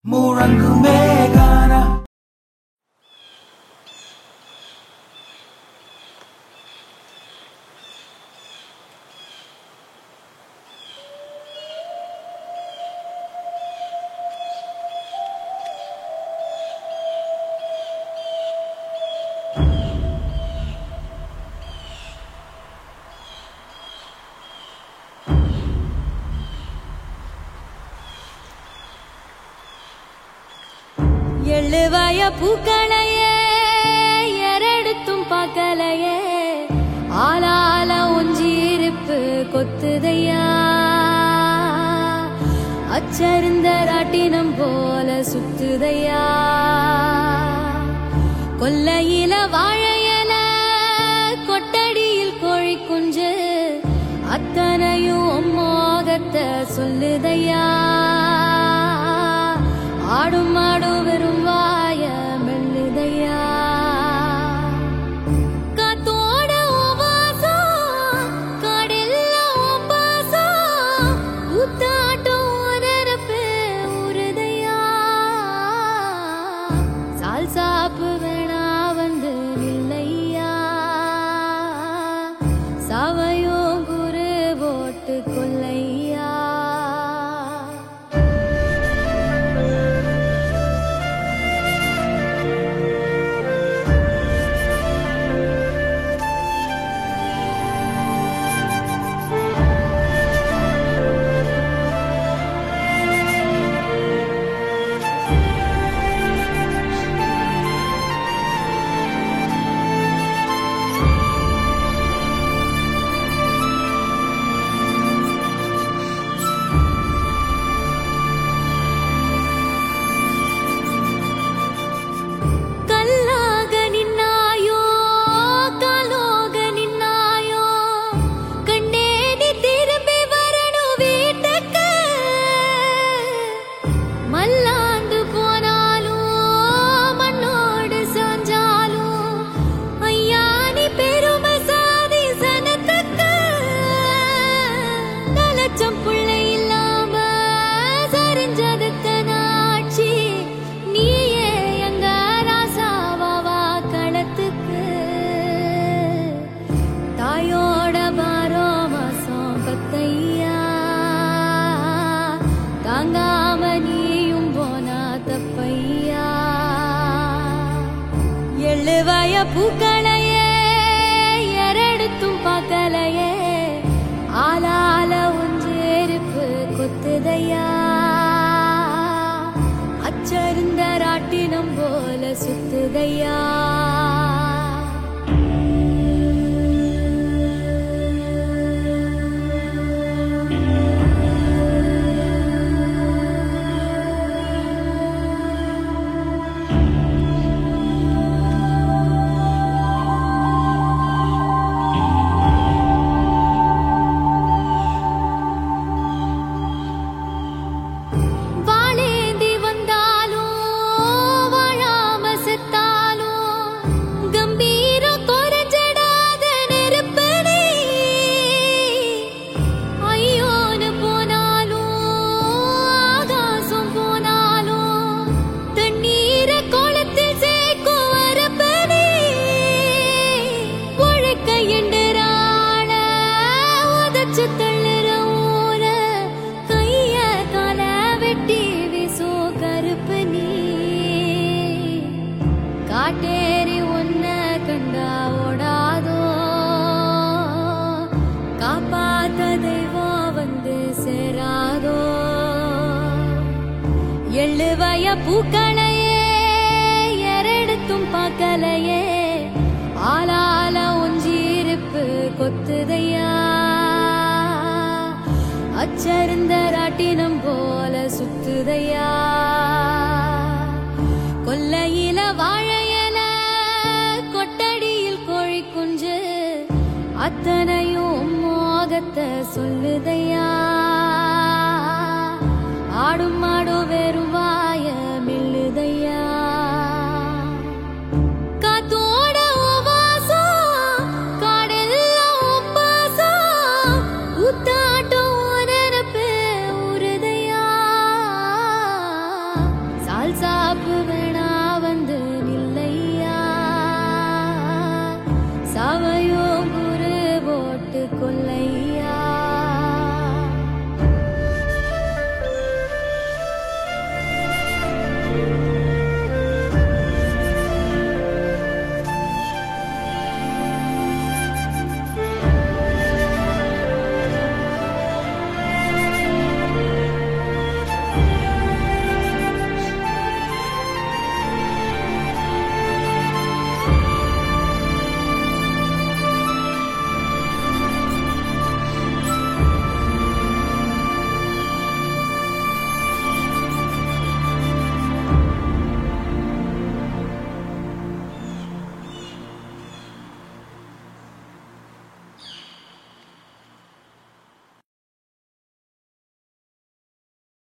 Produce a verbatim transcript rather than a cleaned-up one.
Murangumegana. எழுவாய பூக்களையே எரடுத்தும் பார்க்கலையே ஆளால ஒஞ்சிருப்பு கொத்துதையா அச்சருந்த ராட்டினம் போல சுத்துதையா கொல்லையில வாழையல கொட்டடியில் கோழி குஞ்சு அத்தனையும் மோகத்தை சொல்லுதையா ஆடும் ஆடும் வெறும் வாய மெல்லுதையா காத்தோட வாசம் காடெல்லாம் பாசம் ஊத்தாட்டம் நரப்பு உருதையா சால் சாப்பு வேணா வந்து நில்லையா சாவையோ குரு போட்டு கொல்லையா எழுவாய பூக்களையே எரடுத்தும் பார்க்கலையே ஆளால ஒஞ்சேருப்பு கொத்துதையா அச்சருந்த ராட்டினம் போல சுத்துதையா காட்டேரி ஒன்ன கண்டா ஓடாதோ காப்பாத்த தெய்வம் வந்து சேராதோ எழுவாய பூக்களையே எரடுத்தும் பார்க்கலையே ஆளால ஒஞ்சிருப்பு கொத்துதையா அச்சருந்த ராட்டினம் போல சுத்துதையா கொல்லையில வாழையல கொட்டடியில் கோழி குஞ்சு அத்தனையும் மோகத்தை சொல்லுதையா ஆடும் ஆடும் வெறும் வாய மெல்லுதையா காத்தோட வாசம் காடெல்லாம் பாசம் ஊத்தாட்டம் நரப்பு உருதையா பால் சாப்பு வேணும்